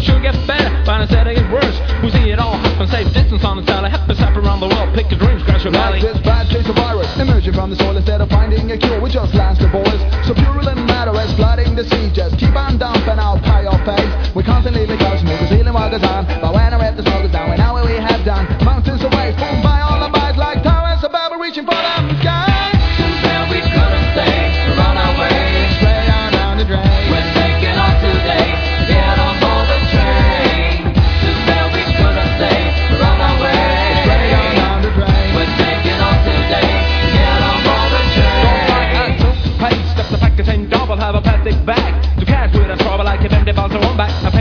sure get better, but instead it gets worse. We see it all happen, safe distance on the telly. Happens happen around the world, pick your dreams, crash your valley. Like this bad case of virus, emerging from the soil instead of finding a cure. We just lance the boys, so purulent matter is flooding the sea. Just keep on dumping out pie your face. We constantly lick our smooth, feeling while goes on. But when I read the smoke is down, we know what we have done. Mountains away, formed by all the bites like towers above, we're reaching for the sky. We couldn't stay, we're on our way. Straight on down the drain. We're taking off today, get on board the train. Just said we couldn't stay, we're on our way. Straight on down the drain. We're taking off today, get on board the train. Step the package in double, have a plastic bag to catch with a trouble like if empty bounce on back.